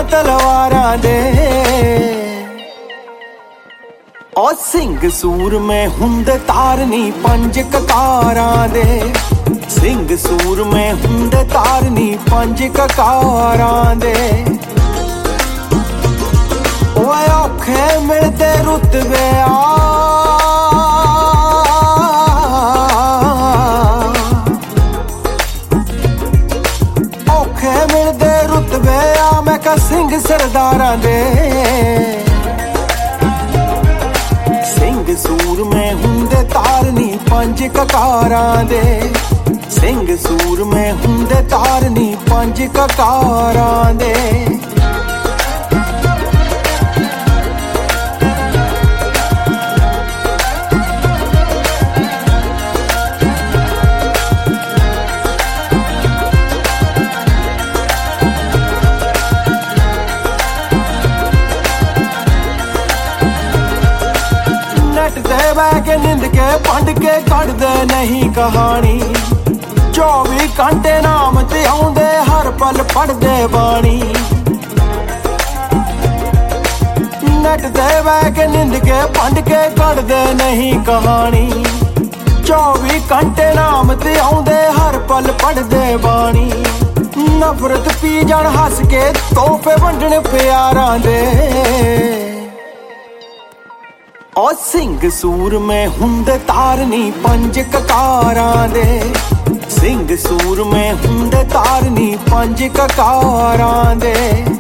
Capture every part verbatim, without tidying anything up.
ਤਲਵਾਰਾਂ ਦੇ। ਉਹ ਸਿੰਘ ਸੂਰਮੇ ਹੁੰਦੇ ਤਾਰਨੀ ਪੰਜ ਕਕਾਰਾਂ ਦੇ। ਸਿੰਘ ਸੂਰਮੇ ਹੁੰਦੇ ਤਾਰਨੀ ਪੰਜ ਕਕਾਰਾਂ ਦੇ। ਓਏ ਔਖੇ ਮਿਲਦੇ ਰੁਤਬੇ ਆ, ਔਖੇ ਮਿਲਦੇ ਰੁਤਬੇ ਆ ਮੈਂ ਕਾ ਸਿੰਘ ਸਰਦਾਰਾਂ ਦੇ। ਸਿੰਘ ਸੂਰਮੇ ਹੁੰਦੇ ਤਾਰਨੀ ਪੰਜ ਕਕਾਰਾਂ ਦੇ। ਸਿੰਘ ਸੂਰਮੇ ਹੁੰਦੇ ਤਾਰਨੀ ਪੰਜ ਕਕਾਰਾਂ ਦੇ। ਨੈਟ ਤੇ ਬਹਿ ਕੇ ਨਿੰਦ ਕੇ ਭੰਡ ਕੇ ਕੱਢਦੇ ਨਹੀਂ ਕਹਾਣੀ। ਚੌਵੀ ਘੰਟੇ ਨਾਮ ਤੇ ਆਉਂਦੇ ਹਰ ਪਲ ਪੜ੍ਹਦੇ ਬਾਣੀ। ਨੈਟ ਤੇ ਬਹਿ ਕੇ ਨਿੰਦ ਕੇ ਭੰਡ ਕੇ ਕੱਢਦੇ ਨਹੀਂ ਕਹਾਣੀ। ਚੌਵੀ ਘੰਟੇ ਨਾਮ ਤੇ ਆਉਂਦੇ ਹਰ ਪਲ ਪੜ੍ਹਦੇ ਬਾਣੀ। ਨਫ਼ਰਤ ਪੀ ਜਾਣ ਹੱਸ ਕੇ ਤੋਹਫੇ ਵੰਡਣ ਪਿਆਰਾਂ ਦੇ। ਉਹ ਸਿੰਘ ਸੂਰਮੇ ਹੁੰਦੇ ਤਾਰਨੀ ਪੰਜ ਕਕਾਰਾਂ ਦੇ। ਸਿੰਘ ਸੂਰਮੇ ਹੁੰਦੇ ਤਾਰਨੀ ਪੰਜ ਕਕਾਰਾਂ ਦੇ।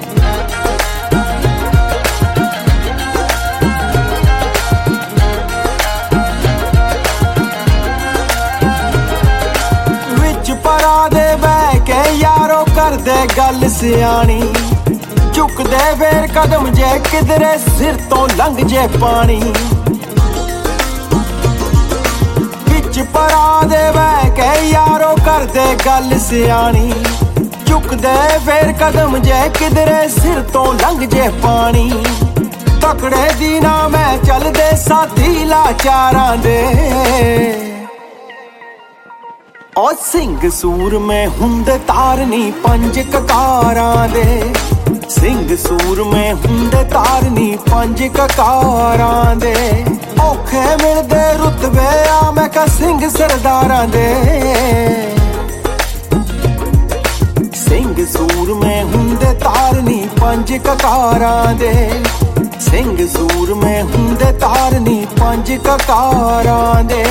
ਵਿੱਚ ਪਰਾਂ ਦੇ ਬਹਿ ਕੇ ਯਾਰੋ ਕਰਦੇ ਗੱਲ ਸਿਆਣੀ। ਝੁਕਦੇ ਫੇਰ ਕਦਮ ਜੇ ਕਿਧਰੇ ਸਿਰ ਤੋਂ ਲੰਘ ਜੇ ਪਾਣੀ। ਵਿੱਚ ਪਰਾਂ ਦੇ ਬਹਿ ਕੇ ਯਾਰੋ ਕਰਦੇ ਗੱਲ ਸਿਆਣੀ। ਝੁਕਦੇ ਫੇਰ ਕਦਮ ਜੇ ਕਿਧਰੇ ਸਿਰ ਤੋਂ ਲੰਘ ਜੇ ਪਾਣੀ। ਤਕੜੇ ਦੀ ਨਾ ਮੈਂ ਚੱਲਦੇ ਸਾਥੀ ਲਾਚਾਰਾਂ ਦੇ। ਉਹ ਸਿੰਘ ਸੂਰਮੇ ਹੁੰਦੇ ਤਾਰਨੀ ਪੰਜ ਕਕਾਰਾਂ ਦੇ। ਸਿੰਘ ਸੂਰਮੇ ਹੁੰਦੇ ਤਾਰਨੀ ਪੰਜ ਕਕਾਰਾਂ ਦੇ। ਔਖੇ ਮਿਲਦੇ ਰੁਤਬੇ ਆ ਮੈਂ ਕਾ ਸਿੰਘ ਸਰਦਾਰਾਂ ਦੇ। ਸਿੰਘ ਸੂਰਮੇ ਹੁੰਦੇ ਤਾਰਨੀ ਪੰਜ ਕਕਾਰਾਂ ਦੇ। ਸਿੰਘ ਸੂਰਮੇ ਹੁੰਦੇ ਤਾਰਨੀ ਪੰਜ ਕਕਾਰਾਂ ਦੇ।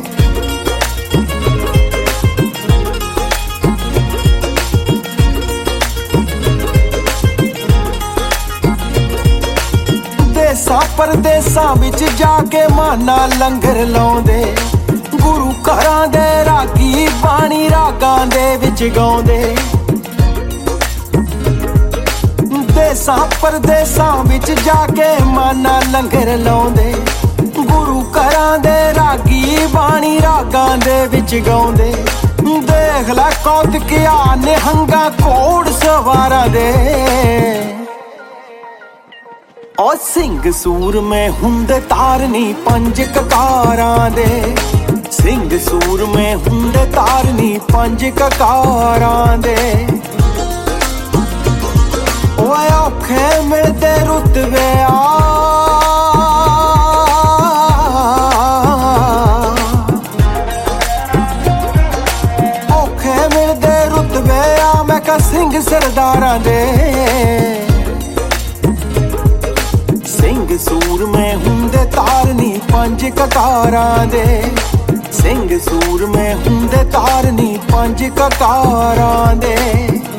ਦੇਸਾਂ ਪਰਦੇਸਾਂ ਵਿੱਚ ਜਾ ਕੇ ਮਾਨਾ ਲੰਗਰ ਲਾਉਂਦੇ। ਗੁਰੂ ਘਰਾਂ ਦੇ ਰਾਗੀ ਬਾਣੀ ਰਾਗਾਂ ਦੇ ਵਿੱਚ ਗਾਉਂਦੇ। ਦੇਸਾਂ ਪਰਦੇਸਾਂ ਵਿੱਚ ਜਾ ਕੇ ਮਾਨਾ ਲੰਗਰ ਲਾਉਂਦੇ। ਗੁਰੂ ਘਰਾਂ ਦੇ ਰਾਗੀ ਬਾਣੀ ਰਾਗਾਂ ਦੇ ਵਿੱਚ ਗਾਉਂਦੇ। ਦੇਖ ਲੈ ਕੌਤਕਿਆ ਨਿਹੰਗਾ ਘੋੜ ਸਵਾਰਾਂ ਦੇ। ਉਹ ਸਿੰਘ ਸੂਰਮੇ ਹੁੰਦੇ ਤਾਰਨੀ ਪੰਜ ਕਕਾਰਾਂ ਦੇ। ਸਿੰਘ ਸੂਰਮੇ ਹੁੰਦੇ ਤਾਰਨੀ ਪੰਜ ਕਕਾਰਾਂ ਦੇ। ਓਏ ਔਖੇ ਮਿਲਦੇ ਰੁਤਬੇ ਆ, ਔਖੇ ਮਿਲਦੇ ਰੁਤਬੇ ਆ ਮੈਂ ਕਾ ਸਿੰਘ ਸਰਦਾਰਾਂ ਦੇ। ਸਿੰਘ ਸੂਰਮੇ ਹੁੰਦੇ ਤਾਰਨੀ ਪੰਜ ਕਕਾਰਾਂ ਦੇ। ਸਿੰਘ ਸੂਰਮੇ ਹੁੰਦੇ ਤਾਰਨੀ ਪੰਜ ਕਕਾਰਾਂ ਦੇ।